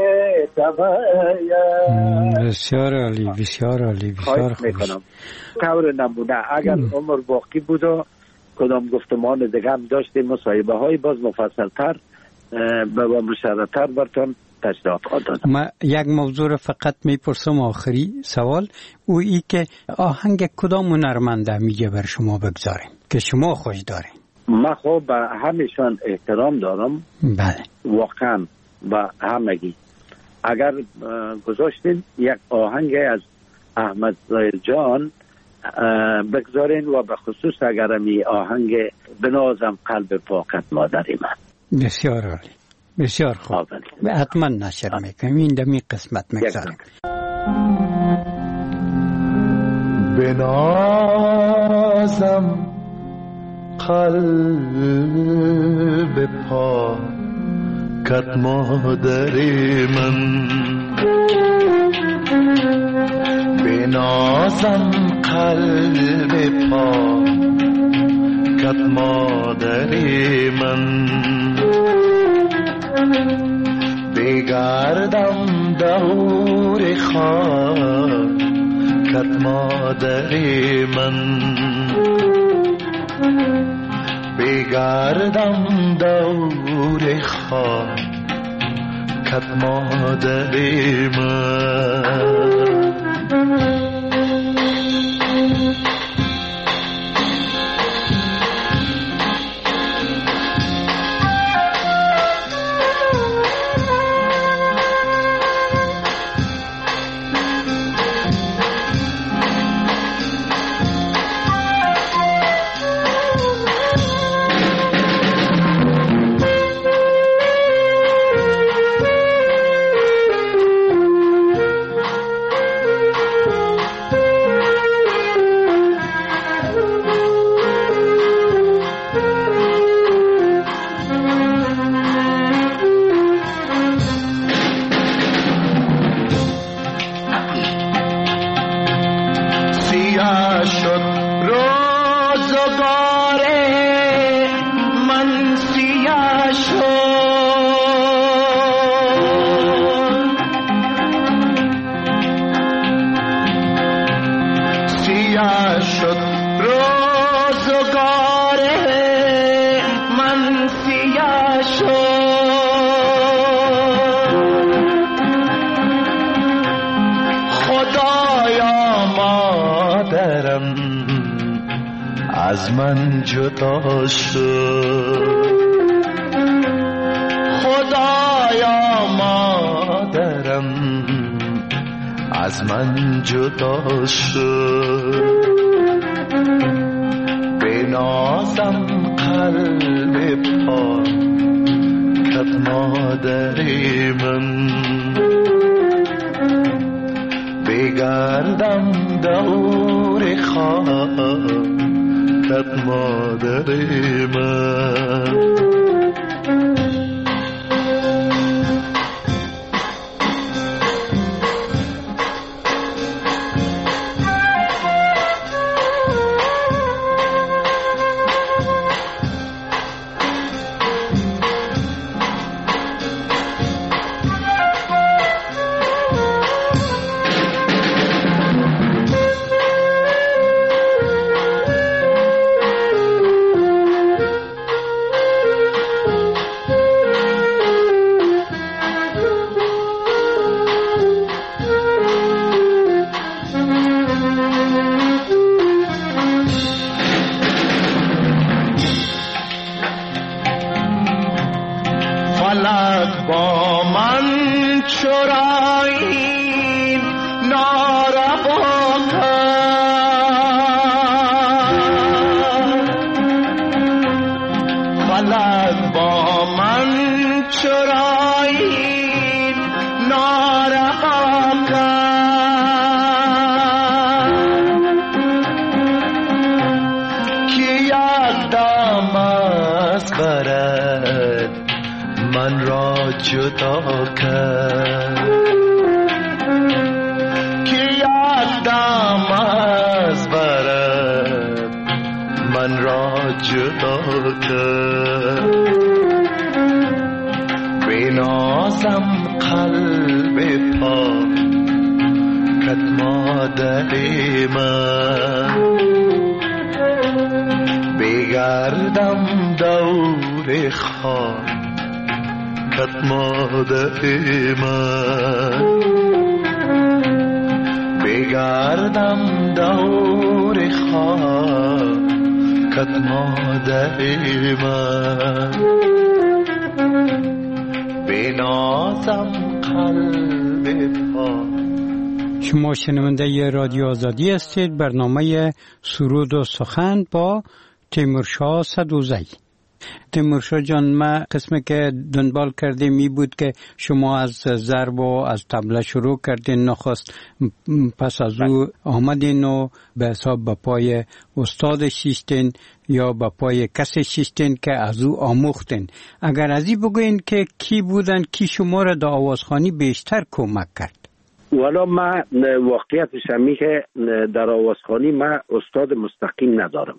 تمایه. بسیار عالی، بسیار عالی، بسیار خوب. طور نمونه اگر عمر باقی بود و کدام گفتمان دیگه هم داشتیم مصاحبه های باز مفصل تر و مشرح‌تر براتون تشریحات دادم. ما یک موضوع رو فقط میپرسم، آخری سوال، او ای که آهنگ کدام هنرمنده میگه بر شما بگذاریم که شما خوش دارین؟ من خب به همشان احترام دارم. بله واقعا به همگی. اگر گذاشتین یک آهنگ از احمد ظاهر جان بگذارین و به خصوص اگر می آهنگ بنازم قلب پاکت مادری من. بسیار عالی، بسیار خوب. حتما نشر میکنیم این دمی قسمت میگذاریم. بنازم قلب پاکت مادری من، بنازم قلب پاکت مادری من، بگردم دور خاکت مادری من، بگردم دور خاکت مادری من. خدایا مادرم از من جدا شد، خدایا مادرم از من جدا شد. بنازم قلب پاکت مادر من، بگردم دور خاکت مادر من. فلک با من چرایی ناروا کرد، فلک با من چرایی ناروا کرد، که یک دم از برد من را جدا کرد، که یک دم از برد من را جدا کرد. بنازم قلب پاکت مادر من، بگردم دور خاک کت مادر من، بگردم دور خاکت مادر من، بنازم قلب پاک. شما شنونده ی رادیو آزادی هستید. برنامه سرود و سخن با تیمورشاه سدوزی. تیمورشاه جان، ما قسمی که دنبال کردیم می بود که شما از ضرب و از طبله شروع کردین نخست، پس از او آمدین و به حساب به پای استاد شیشتین یا به پای کسی شیشتین که از او آموختین. اگر از این بگوین که کی بودن، کی شما را در آوازخوانی بیشتر کمک کرد؟ والا ما واقعیتش همی که در آوازخوانی ما استاد مستقیم ندارم،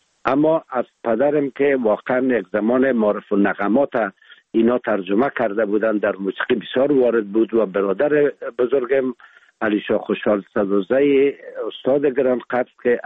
اما از پدرم که واقعا یک زمان معرف النغمات اینا ترجمه کرده بودن، در موسیقی بسیار وارد بود، و برادر بزرگم علی شاه خوشحال سدوزی استاد گران قدر که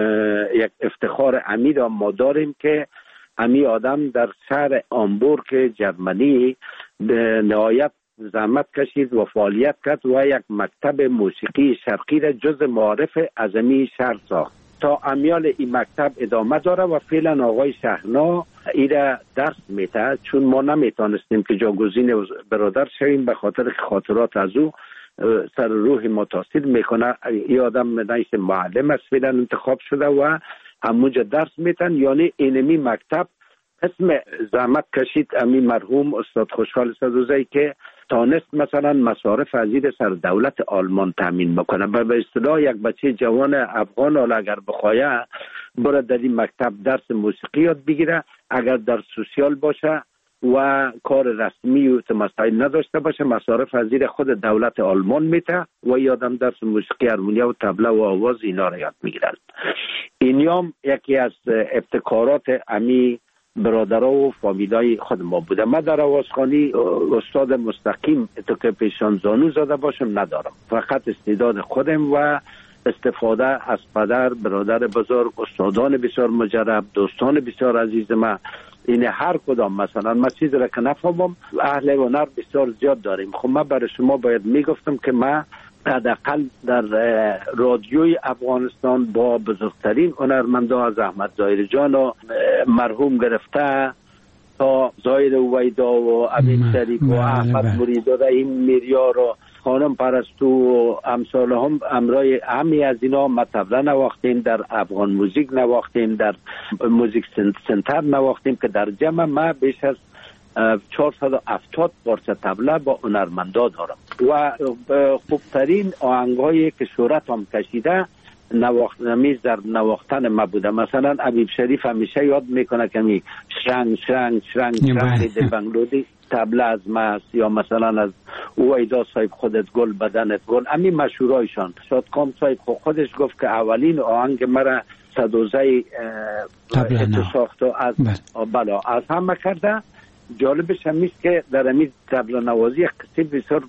یک افتخار عمید ما داریم که امی آدم در شهر آمبورگ جرمنی به نهایت زحمت کشید و فعالیت کرد و یک مکتب موسیقی شرقی را جز معارف اعظمی شهر ساخت. تا امیال این مکتب ادامه داره و فعلا آقای شهنا ایره درس میده، چون ما نمیتونستیم که جاگزین برادر شویم به خاطر خاطرات از او سر روح متاثر میکنه. این آدم نیست معلم است، فعلا انتخاب شده و همونجا درس میتن. یعنی اینمی مکتب اسم زحمت کشید امی مرحوم استاد خوشحال سدوزی که تانست مثلا مصارف ازیر سر دولت آلمان تامین بکنه. به اصطلاح یک بچه جوان افغان حالا اگر بخواه برای در این مکتب درس موسیقی یاد بگیره، اگر در سوسیال باشه و کار رسمی و مسائل نداشته باشه، مصارف ازیر خود دولت آلمان میته و یادم درس موسیقی هارمونیا و طبله و آواز اینا را یاد میگیرن. اینیام یکی از ابتکارات امی برادرها و فامیلای خود ما بوده. من در آوازخوانی استاد مستقیم تو که پیشان زانو زده باشم ندارم، فقط استعداد خودم و استفاده از پدر، برادر بزرگ، استادان بسیار مجرب، دوستان بسیار عزیز ما این هر کدام مثلا من چیزی را که نفهمم اهل هنر بسیار زیاد داریم. خب من برای شما باید میگفتم که من حداقل در رادیوی افغانستان با بزرگترین هنرمندا از احمد ظاهری جان و مرحوم گرفته تا ظاهر اویدا و امین شریف و احمد مرید و رحیم میریار و خانم پرستو و امثال هم امرای همی از اینا ما طبله نواختیم، در افغان موزیک نواختیم، در موزیک سنتر نواختیم که در جمع ما بیش از 470 پارچه طبله با هنرمندا دارم و خوبترین آهنگایی که شهرت هم کشیده نواختنمیز در نواختن ما بوده. مثلا حبیب شریف همیشه یاد میکنه که می شرنگ شرنگ شرنگ شرنگ دل بنگلودی طبله از ماست، یا مثلا از اویدا صاحب خودت گل بدنت گل، امی مشهورایشان. شادکام صاحب خودش گفت که اولین آهنگ مرا صدوزه ساخت و از بلا از همه کرده. جالبش همیست که در امی طبله نوازی قصه بسیار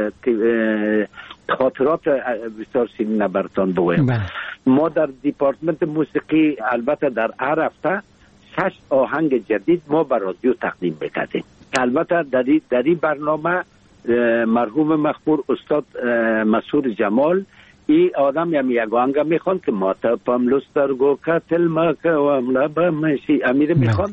خاطرات بسیار سیرین براتون بگویم. ما در دیپارتمنت موسیقی البته در هر هفته 6 آهنگ جدید ما به رادیو تقدیم میکردیم. البته در این برنامه مرحوم مخبور استاد مسعود جمال این آدم یک آهنگ میخوان که ما تپم لسترگو کتل مکه و املبه مشی امیر میخوان.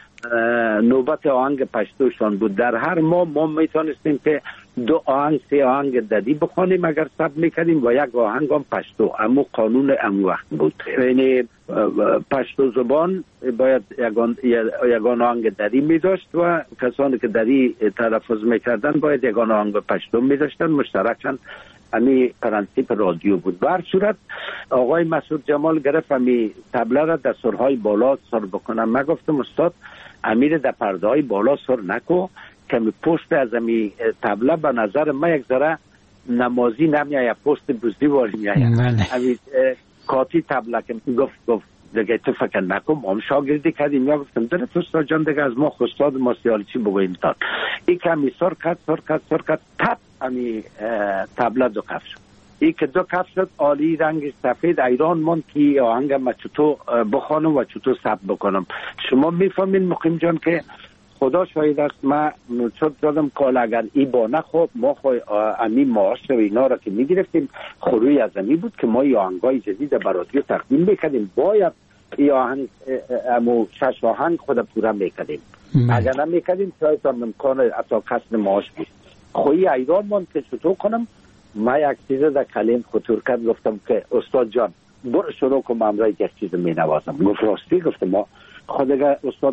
نوبت آهنگ پشتوشان بود. در هر ما میتونستیم که 2 آهنگ 3 آهنگ ددی بخوانیم اگر ثبت میکردیم و یک آهنگ هم پشتو. امو قانون امو وقت بود، یعنی پشتو زبان باید یگان آهنگ ددی میداشت و کسانی که ددی تلفظ میکردن باید یگان آهنگ پشتو میداشتن. مشترکاً امی پرنسیپ رادیو بود. بر صورت آقای مسعود جمال گرفت امی طبله را در سرهای بالا سر بکنم. من گفتم استاد امیر در پرده های بالا سر نکو که پشت از امی طبله به نظر من یک ذره نمازی نمیاید، پشت بزدی واری میاید. امی کاتی طبله که گفت دیگه تو فکر نکن هم شاگردی کردیم. یا گفتم درست استاد جان دیگه از ما خستاد ما سیالی چی بگویم تان ای که امی سر کد تپ امی طبله 2 کف شد. ای که 2 کف شد عالی رنگ سفید ایران من که آهنگ ما چطور بخوانم و چطور ثبت بکنم. شما میفهمین مقیم جان که خدا شاید است ما چطور دادم کال اگر ای با نخواب ما خواهی امی معاش و اینا را که میگرفتیم خروی از امی بود که ما ای آهنگای جدید برادیو تقدیم میکردیم. باید ای آهنگ امو 6 آهنگ خود پورا میکردیم. اگر نمیکردیم شاید هم امکان اتا کسن معاش بود. خویی ایران من که چطور کنم. ما یک چیز در کلیم خطور کرد. گفتم که استاد جان برو شروع کنم امرای یک چیز می نوازم. گفت راستی؟ گفتم ما خود استاد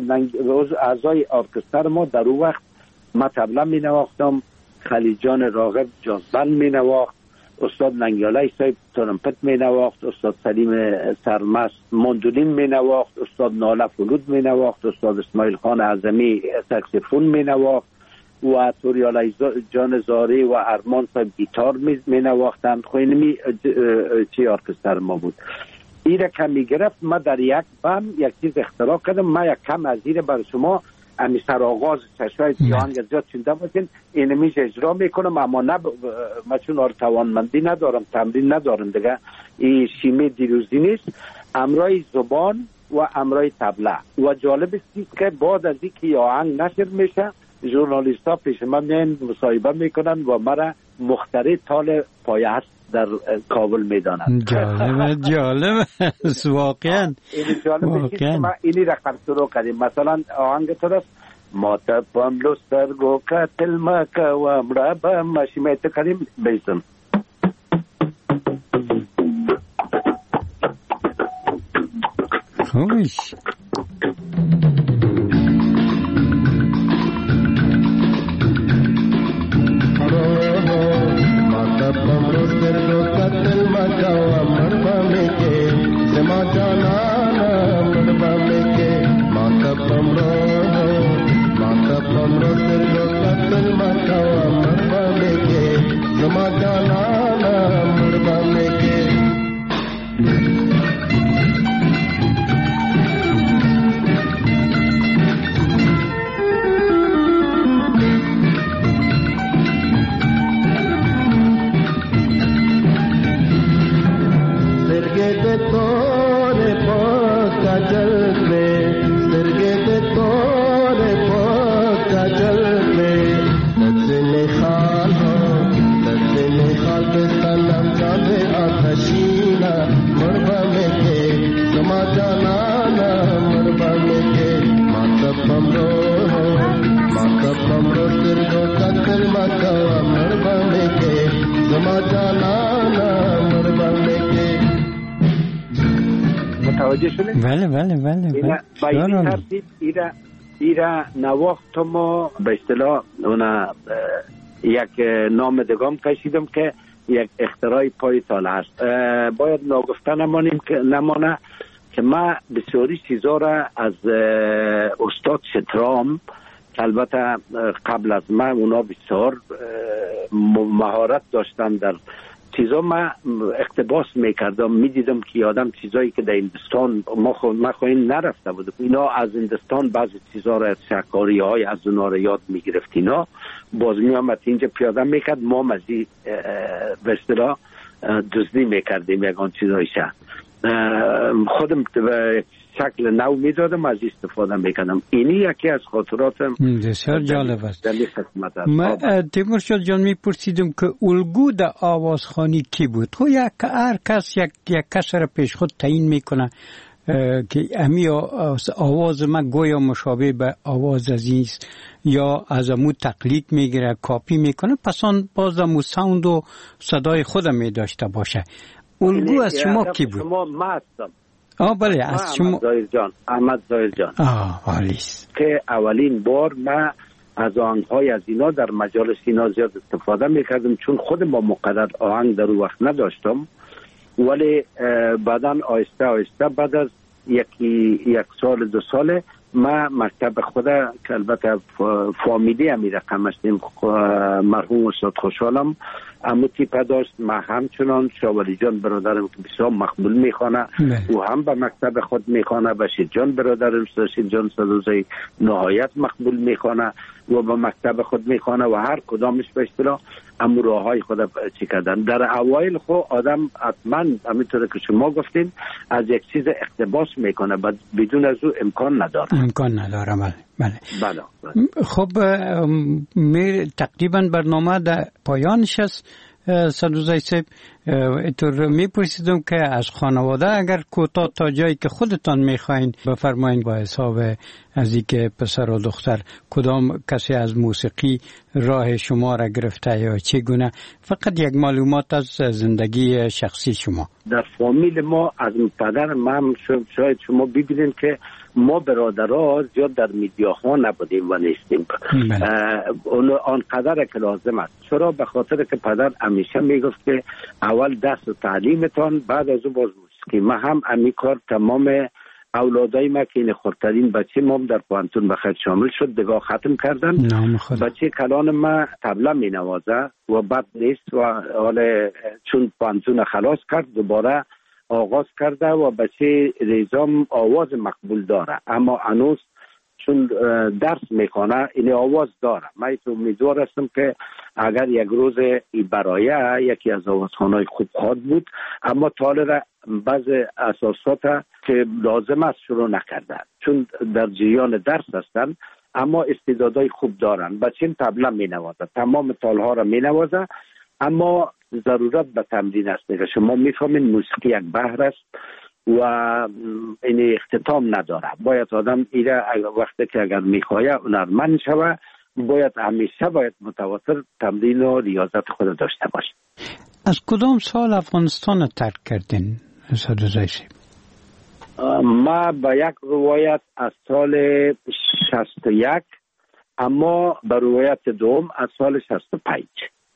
اعضای ارکستر ما در اون وقت ما طبله می نواختم، خلیجان راغب جازبند می نواخت، استاد ننگیاله صاحب ترمپت می نواخت، استاد سلیم سرمست ماندولین می نواخت، استاد ناله فلوت می نواخت، استاد اسماعیل خان اعظمی ساکسیفون می نواخت و توریالی جان زاری و ارمان صاحب گیتار می نواختند. خوینمی چی ارکستر ما بود. این را که می گرفت ما در یک بم یک چیز اختراع کردم. ما یک کم از این برای شما امی سر آغاز چشوهای دیانگ زیاد چنده باشین اینمیش اجرا میکنم، اما ما چون توانمندی ندارم، تمرین ندارم دیگه، این شیمی دیروزی نیست. امرای زبان و امرای طبله. و جالب است که بعد از اینکه آهنگ نشر میشه ژورنالیست ها پیش من میان مصاحبه میکنن و مرا مخترع تال پایه هست در کابل میدانند. جالب واقعا. این جالب است که ما اینی رقم شروع کردیم. مثلا آهنگ تو است ما تپم لسترگو کتل مکه و امرابه مشیمیت کردیم بیسم خوش. متوجه شدید؟ بله بله بله. با این ترتیب ایره نواخت ما به اصطلاح یک نام دگام کشیدم که یک اختراع پای سال هست. باید ناگفته نمانه که ما بسیاری چیزا را از استاد شترام که البته قبل از من اونا بسیار مهارت داشتن در چیزا، ما اقتباس میکردم، میدیدم که یادم چیزایی که در هندوستان ما خواهیم نرفته بود، اینا از هندوستان بعضی چیزا را شکاری های از اونا را یاد میگرفت، اینا باز میامد اینجا پیاده میکرد، ما مزید به اصطلاح دزدی میکردیم یکان چیزایشه، خودم به شکل نو میدادم، از استفاده میکنم. اینی یکی از خاطراتم بسیار جالب است. من تیمورشاه جان میپرسیدم که الگو در آوازخوانی کی بود؟ تو هر کس یک کس را پیش خود تعیین میکنه که امی آواز من گویا مشابه به آواز عزیز یا از امو تقلید میگیره، کاپی میکنه، پس آن باز امو ساوند و صدای خودم میداشته باشه. الگو از شما کی بود؟ شما ما هستم. بله از شما احمد ظاهر جان عالیست که اولین بار ما از آهنگ‌های از اینا در مجالس اینا زیاد استفاده میکردم، چون خود ما مقدر آهنگ در وقت نداشتم، ولی بعداً آهسته آهسته بعد از یک سال 2 سال ما مکتب خود که البته فامیلی همی رقم هستیم، مرحوم استاد خوشحالم امو تیپه داشت، ما همچنان شاولی جان برادرم که بسیار مقبول میخوانه او هم به مکتب خود میخوانه، بشیر جان برادرم بشیر جان صدوزی نهایت مقبول میخوانه و به مکتب خود میخوانه و هر کدامش به اصطلاح امو راه های خود چی کردن. در اوایل خو آدم حتما همینطور که شما گفتین از یک چیز اقتباس میکنه، بدون از او امکان نداره. بله. خب تقریبا برنامه در پایانش است. صدوزی صاحب اینطور میپرسیدم که از خانواده اگر کوتاه تا جایی که خودتان میخواین بفرمایین، با حساب از اینکه پسر و دختر کدام کسی از موسیقی راه شما را گرفته یا چگونه، فقط یک معلومات از زندگی شخصی شما. در فامیل ما از پدر من شاید شما ببینید که ما برادرها زیاد در میدیاها نبودیم و نیستیم، آنقدر که لازم است. چرا؟ به خاطر که پدر همیشه میگفت که اول دست و تعلیمتان، بعد از اون باز موسیقی. ما هم امی کار تمام اولادای ما که این خردترین بچه ما در پانتون بخیر شامل شد، دگاه ختم کردن. بچه کلان ما طبله می نوازه و بد نیست و حال چون پانتون خلاص کرد دوباره آغاز کرده و بچه ریزام آواز مقبول داره، اما هنوز چون درس میکنه این آواز داره. من امیدوار هستم که اگر یک روز برای یکی از آوازخوان‌های خوب خواهد بود، اما طالب بعض اساسات که لازم است شروع نکرده چون در جریان درس هستن، اما استعدادهای خوب دارن. بچه طبله مینوازه، تمام تالها را مینوازه، اما ضرورت به تمرین است. که شما میفهمین موسیقی یک بحر است و این اختتام نداره. باید آدم ایره وقتی که اگر میخواه هنرمند شوه، همیشه باید متواتر تمرین و ریاضت خود داشته باشه. از کدام سال افغانستان ترک کردین صدوزی صاحب؟ ما با یک روایت از سال 61، اما با روایت دوم از سال 65.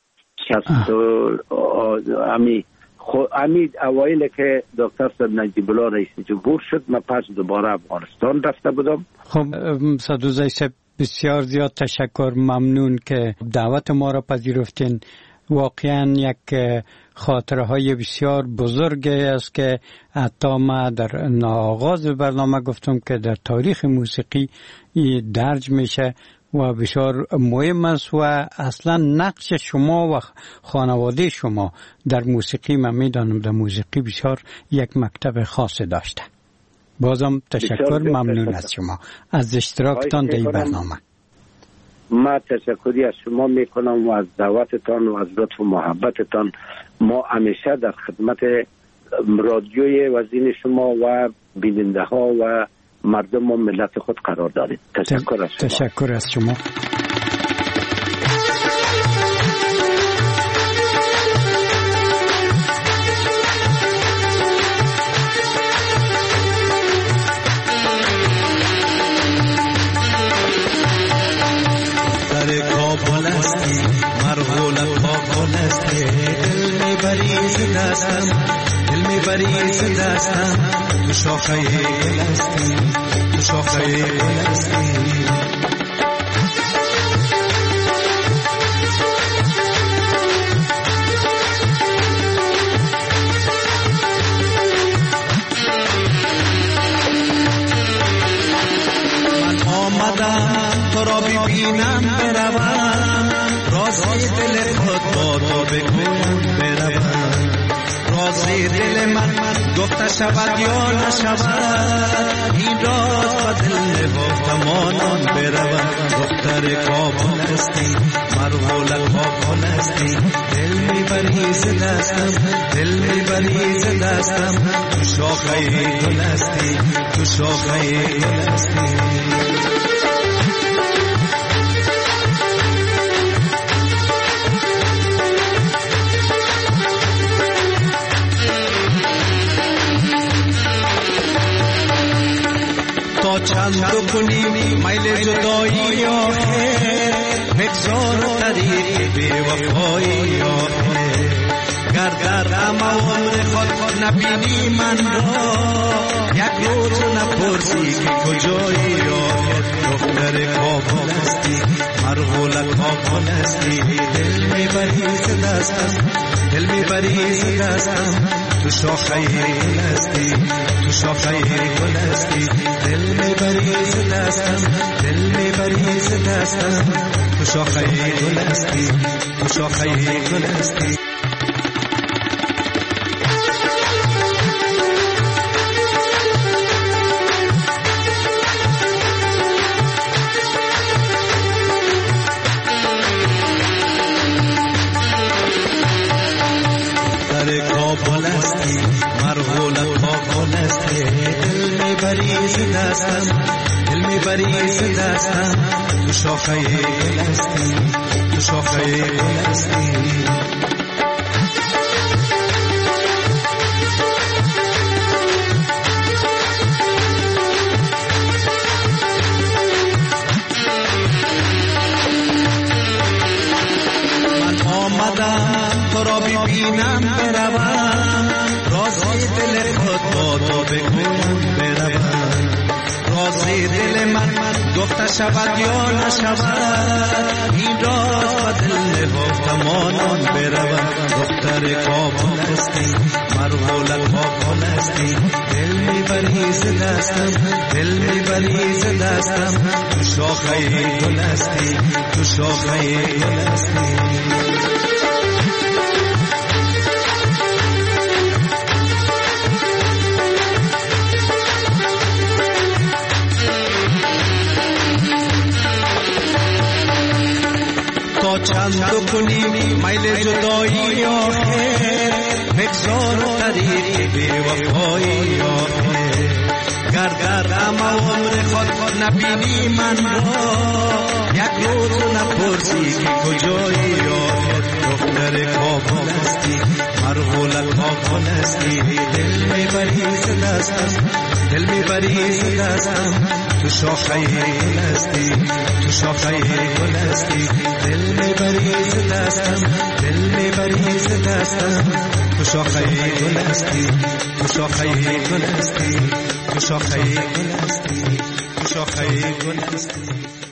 امی اوایل که دکتر صاحب نجیب الله رئیس جمهور شد، من پس دوباره افغانستان رفته بودم. خب صدوزی صاحب بسیار زیاد تشکر، ممنون که دعوت ما را پذیرفتین. واقعا یک خاطره های بسیار بزرگ است که حتی ما در آغاز برنامه گفتم که در تاریخ موسیقی درج میشه و بسیار مهم است و اصلا نقش شما و خانواده شما در موسیقی، من میدانم در موسیقی بسیار یک مکتب خاص داشته. بازم تشکر، ممنون از شما از اشتراکتان در این برنامه. ما تشکری از شما میکنم و از دعوتتان و از لطف و محبتتان. ما همیشه در خدمت رادیوی وزین شما و بیننده ها و مردم و ملت خود قرار دارید. تشکر از شما. تشکر از شما. کابل استی مرغولت کابل استی دل میبری ز دستم دل میبری ز دستم تو شاخه گل استی تو شاخه گل استی تو را ببینم بروم رازی دل خود با تو بگویم بروم رازی دل من گفته شود یا نشود این راز با دل نگفتمانان بروم دختر کابل استی مرغولت کابل استی دل میبری ز دستم دل میبری ز دستم تو شاخه گل استی تو شاخه گل استی چند کنیم میل جدایی آخر بگذار طریق بی وفایی آخر گر در عمر خود نبینی من را یک روز نپرسی که کجایی آخر دختر کابل استی مرغولت کابل استی دل میبری ز دستم دل میبری ز دستم تو شاخه گل استی تو شاخه گل استی دل میبری ز دستم دل میبری ز دستم تو شاخه گل استی تو شاخه گل استی کابل استی مرغولت کابل استی دل میبری ز دستم دل میبری ز دستم تو شاخه گل استی تو شاخه گل استی تو را ببینم بروم رازی دل خود با تو بگویم بروم رازی دل من گفته شود یا نشود این راز با دل نگفتمانان بروم دختر کابل استی مرغولت کابل استی دل میبری ز دستم دل میبری ز دستم تو شاخه گل استی تو شاخه گل استی چند کنیم میل جدایی آخر بگذار طریق بی وفایی آخر گر در عمر خود نبینی من را یک روز نپرسی که کجایی آخر دختر کابل استی مرغولت کابل استی دل میبری ز دستم دل میبری ز دستم تو شاخه گل استی تو شاخه گل استی دل میبری ز دستم دل میبری ز دستم تو شاخه گل استی تو شاخه گل استی تو شاخه گل استی تو شاخه گل استی